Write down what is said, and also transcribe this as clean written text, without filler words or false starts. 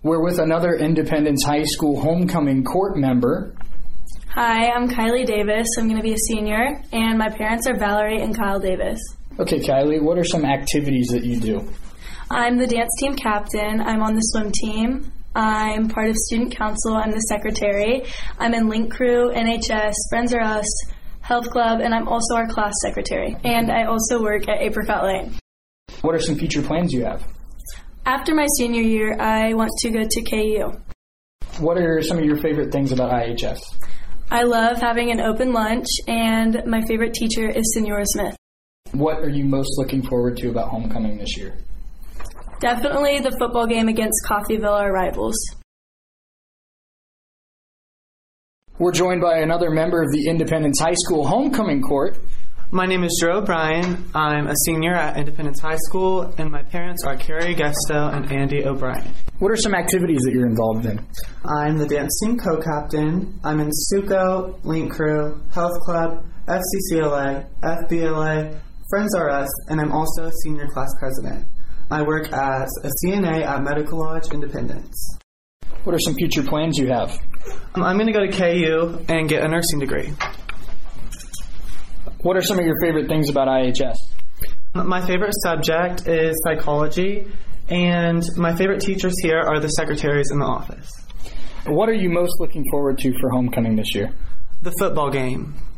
We're with another Independence High School homecoming court member. Hi, I'm Kylie Davis. I'm going to be a senior, and my parents are Valerie and Kyle Davis. Okay, Kylie, what are some activities that you do? I'm the dance team captain. I'm on the swim team. I'm part of student council. I'm the secretary. I'm in Link Crew, NHS, Friends Are Us, Health Club, and I'm also our class secretary. And I also work at Apricot Lane. What are some future plans you have? After my senior year, I want to go to KU. What are some of your favorite things about IHS? I love having an open lunch, and my favorite teacher is Senora Smith. What are you most looking forward to about homecoming this year? Definitely the football game against Coffeyville, our rivals. We're joined by another member of the Independence High School homecoming court. My name is Drew O'Brien. I'm a senior at Independence High School, and my parents are Carrie Gesto and Andy O'Brien. What are some activities that you're involved in? I'm the dance team co-captain. I'm in SUCO, Link Crew, Health Club, FCCLA, FBLA, Friends Are Us, and I'm also a senior class president. I work as a CNA at Medical Lodge Independence. What are some future plans you have? I'm going to go to KU and get a nursing degree. What are some of your favorite things about IHS? My favorite subject is psychology, and my favorite teachers here are the secretaries in the office. What are you most looking forward to for homecoming this year? The football game.